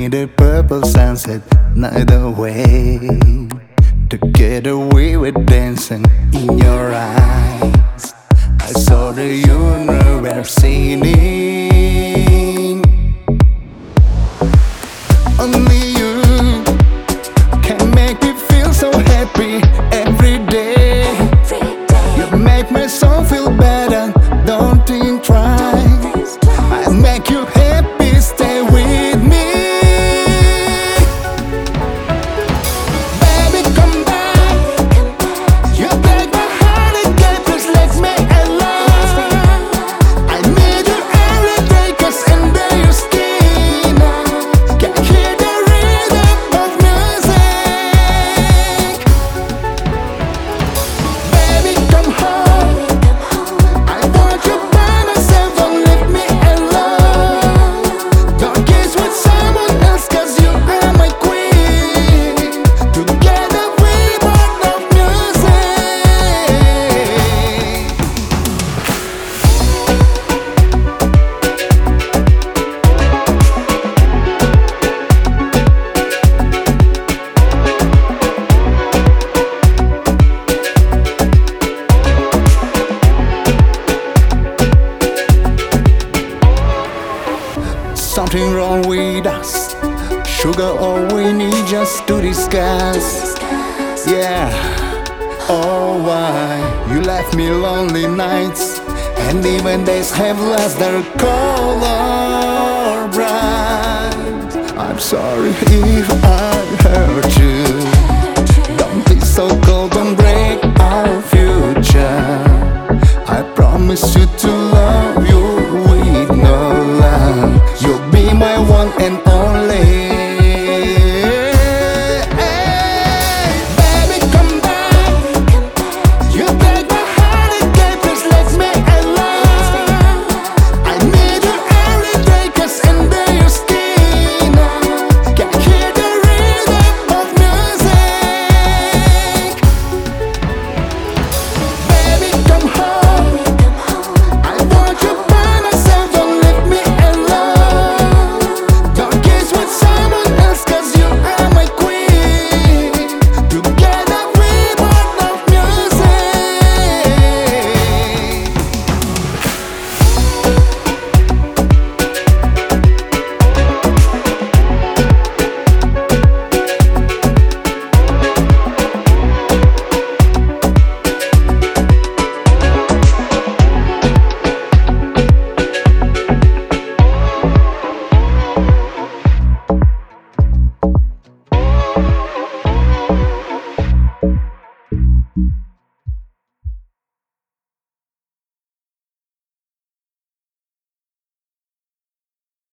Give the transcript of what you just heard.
me the purple sunset night away. Together we were dancing in your eyes. I saw the universe singing. Only you can make me feel so happy every day. You make my soul feel better, don't think twice. I'll make you happy, stay with me. Baby, come back. You break my heart again, please let me alone. I need you every day, 'cause under your skin can hear the rhythm of music. Baby, come home. I want you by myself, don't leave me alone. Don't kiss with someone else, 'cause you are my queen. Together we born of music. Something wrong with us. Sugar, all we need just to discuss. Yeah. Oh, why you left me lonely nights, and even days have lost their color bright. I'm sorry if I hurt you. Don't be so cold, don't break our future. I promise you to